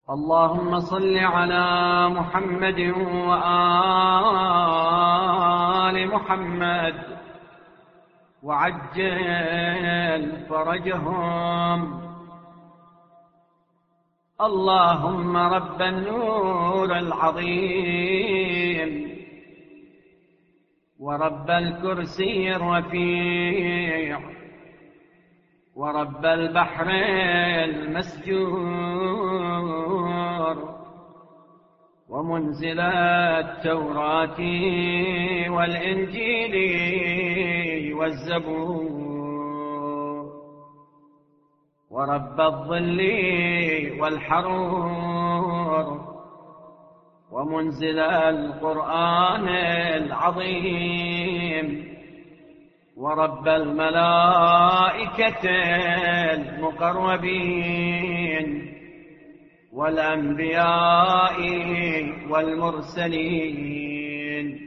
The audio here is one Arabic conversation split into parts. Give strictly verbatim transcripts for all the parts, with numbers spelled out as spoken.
اللهم صل على محمد وآل محمد وعجل فرجهم. اللهم رب النور العظيم ورب الكرسي الرفيع ورب البحر المسجور ومنزل التوراة والإنجيل والزبور ورب الظل والحرور ومنزل القرآن العظيم ورب الملائكة المقربين والأنبياء والمرسلين.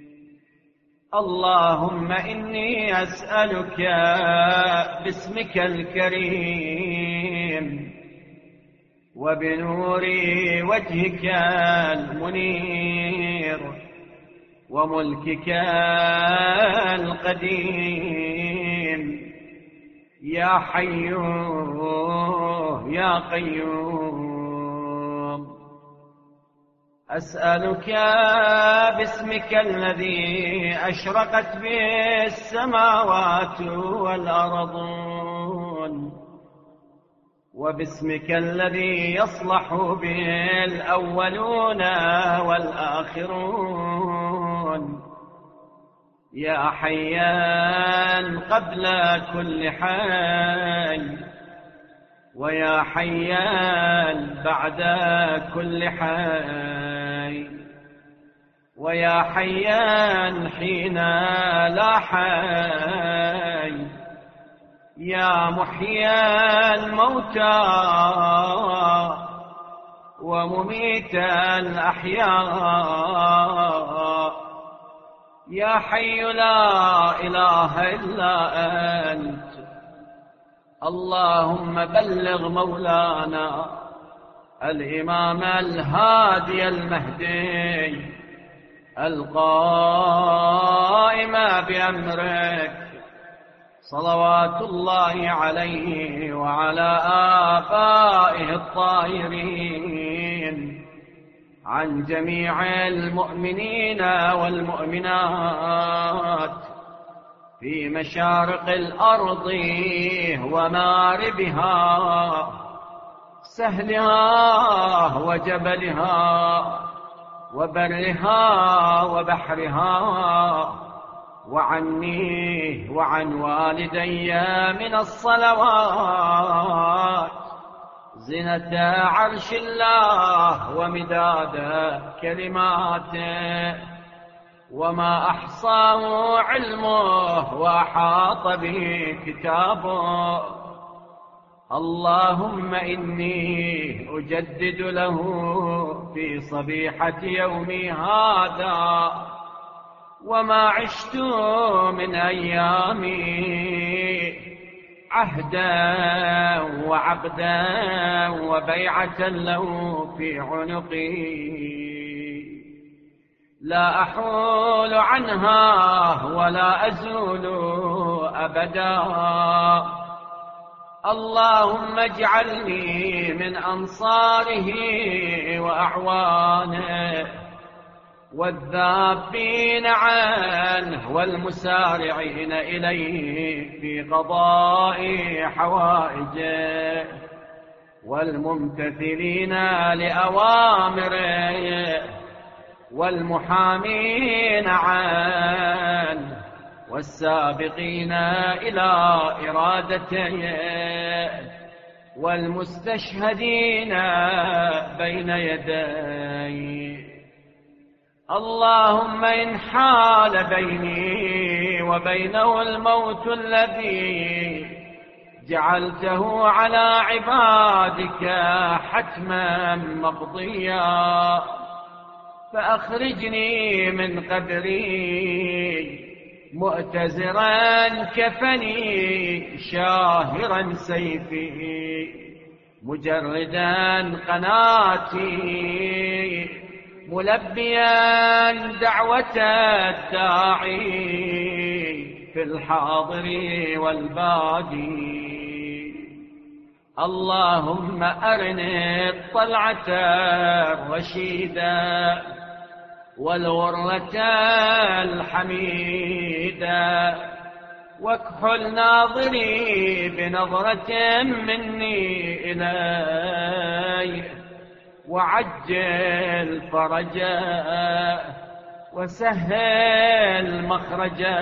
اللهم إني أسألك باسمك الكريم وبنور وجهك المنير وملكك القديم يا حي يا قيوم، أسألك باسمك الذي أشرقت به السماوات والأرضون وباسمك الذي يصلح به الأولون والآخرون يا حيان قبل كل حي ويا حيان بعد كل حي ويا حيان حين لا حي يا محيي الموتى ومميت الأحياء يا حي لا إله إلا أنت. اللهم بلغ مولانا الإمام الهادي المهدي القائم بأمرك صلوات الله عليه وعلى آبائه الطاهرين عن جميع المؤمنين والمؤمنات في مشارق الأرض ومغاربها سهلها وجبلها وبرها وبحرها وعني وعن والدي من الصلوات زنة عرش الله ومداد كلماته وما أحصاه علمه وأحاط به كتابه. اللهم إني أجدد له في صبيحة يومي هذا وما عشت من أيامي عهدا وعقدا وبيعة له في عنقي لا أحول عنها ولا أزول أبدا. اللهم اجعلني من أنصاره وأعوانه والذابين عنه والمسارعين إليه في قضاء حوائجه والممتثلين لأوامره والمحامين عنه والسابقين إلى إرادته والمستشهدين بين يديه. اللهم إن حال بيني وبينه الموت الذي جعلته على عبادك حتما مقضيا فأخرجني من قبري مؤتزرا كفني شاهرا سيفي مجردا قناتي ملبيا دعوة الداعي في الحاضر والبادي. اللهم أرني الطلعة الرشيدة والغرة الحميدة واكحل ناظري بنظرة مني إليه وعجل فرجا وسهل مخرجا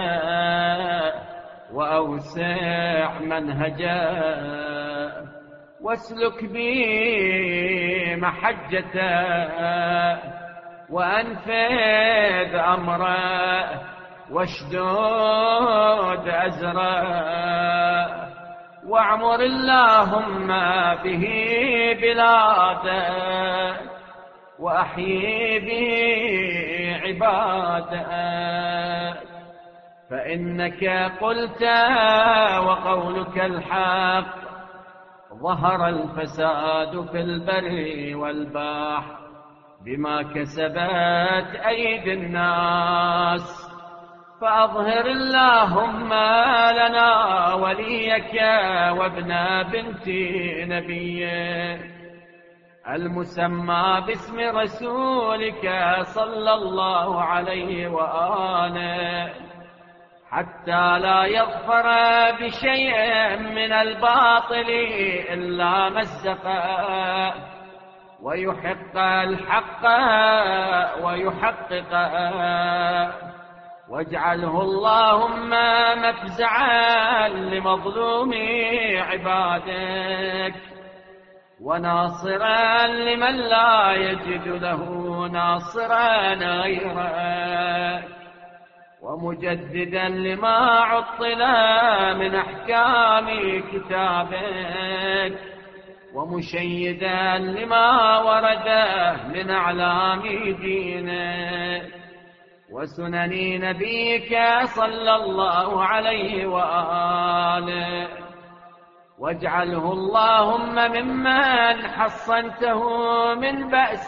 وأوسع منهجا واسلك بي محجته وأنفذ أمره واشدود أزره واعمر اللهم به بلاده وأحيي به عباده. فإنك قلت وقولك الحق ظهر الفساد في البر والبحر بما كسبت أيدي الناس. فأظهر اللهم لنا وليك وابن بنت نبيك المسمى باسم رسولك صلى الله عليه وآله حتى لا يظفر بشيء من الباطل إلا مزقه ويحق الحق ويحققه. واجعله اللهم مفزعا لمظلوم عبادك وناصرا لمن لا يجد له ناصرا غيرك ومجددا لما عطل من أحكام كتابك ومشيدا لما ورد من أعلام دينك وسنن نبيك صلى الله عليه وآله. واجعله اللهم ممن حصنته من بأس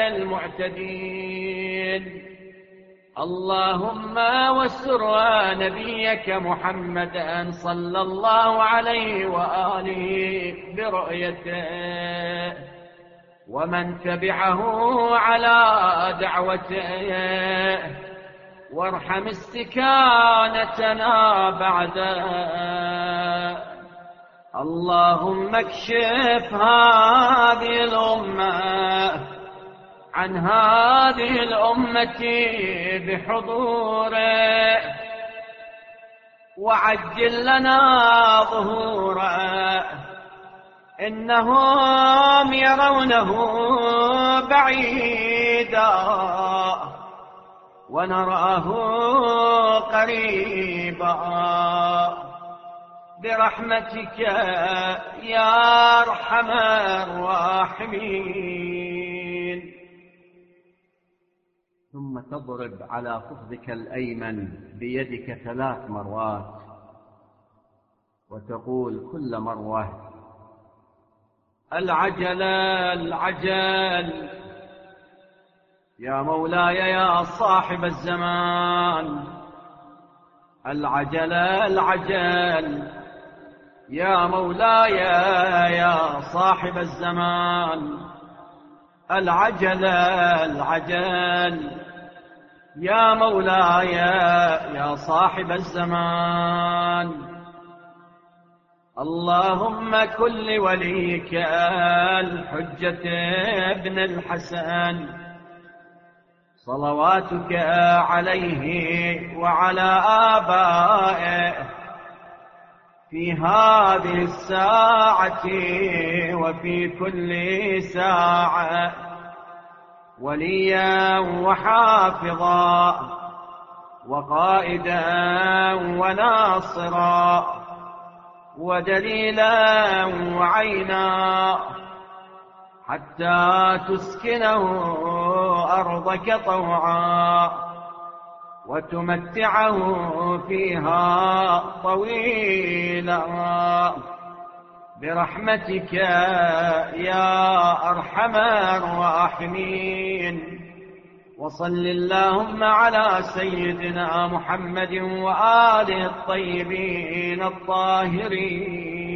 المعتدين. اللهم واستر نبيك محمدا صلى الله عليه وآله برؤيته ومن تبعه على دعوته وارحم استكانتنا بعده. اللهم اكشف هذه الأمة عن هذه الأمة بحضوره وعجل لنا ظهوره إنهم يرونه بعيدا ونراه قريبا برحمتك يا أرحم الراحمين. ثم تضرب على فخذك الأيمن بيدك ثلاث مرات وتقول كل مرة العجل العجل يا مولاي يا صاحب الزمان. العجل العجل يا مولاي يا صاحب الزمان. العجل العجل يا مولاي يا صاحب الزمان. اللهم كن لوليك الحجة ابن الحسن صلواتك عليه وعلى آبائه في هذه الساعة وفي كل ساعة وليا وحافظا وقائدا وناصرا ودليلا وعينا حتى تسكنه أرضك طوعا وتمتعه فيها طويلا برحمتك يا أرحم الراحمين. وصل اللهم على سيدنا محمد وآله الطيبين الطاهرين.